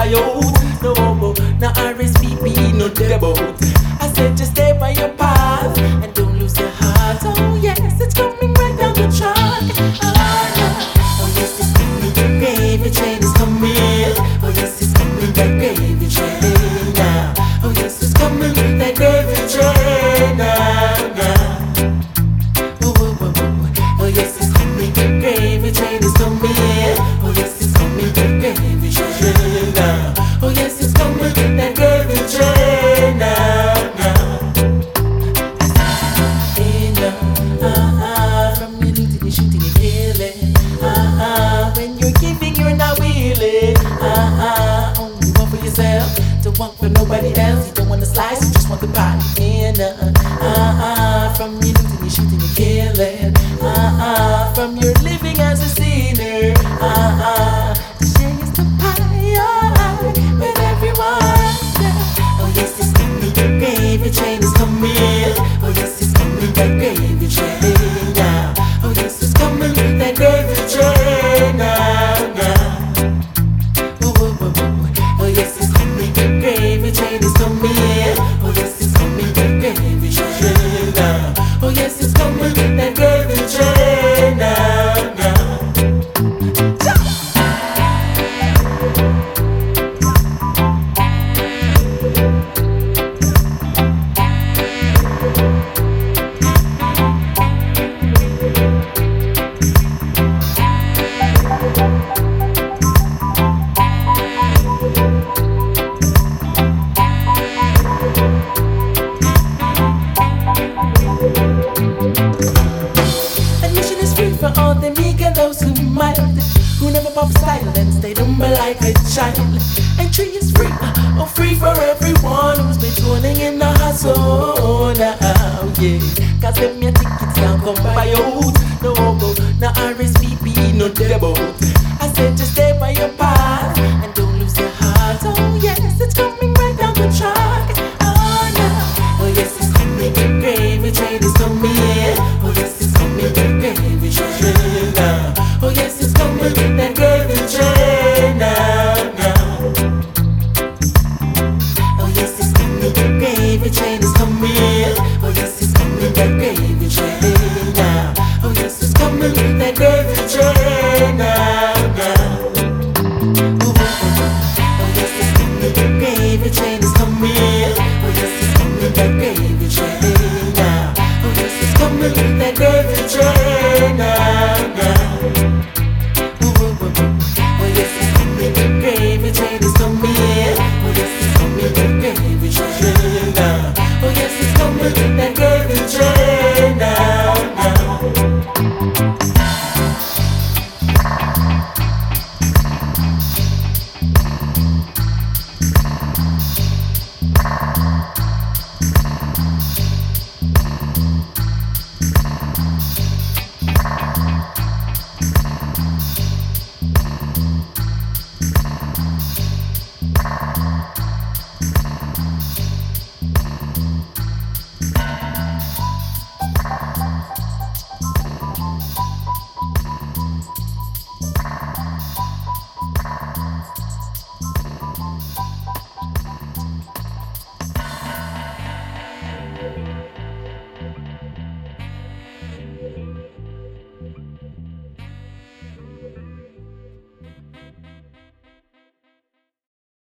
out. No, no RSVP, no debut. I said just stay by your path and don't lose your heart. Oh yes, it's coming right down the track. Oh yes, it's coming, the gravy train is coming. Oh yes, it's coming, that gravy train now. Oh yes, it's coming, that gravy train now. Oh yes, it's coming, the gravy train is coming. Oh yes, it's coming, that gravy train now. Oh yes, it's coming, that gravy train now. From your looting, you're shooting, you're killing. When you're giving, you're not willing. Only one for yourself, don't want for nobody else. You don't want to slice, you just want the pie. From your looting, you're shooting, you're killing. From your living as a sinner, share the pie with everyone. Oh yes, it's coming, the gravy train is coming. Oh yes, it's coming, that gravy train now. Oh yes, it's coming, that gravy train now. Oh yes, it's coming, the gravy train is coming. Oh yes, it's coming, that gravy train now. Oh yes, it's coming, that gravy train now. Admission is free for all the meek and those who mild, who never pop style and stay humble like a child. Entry is free, oh free for everyone who's been tuning in the hustle now, yeah. Cause if your tickets can't come by your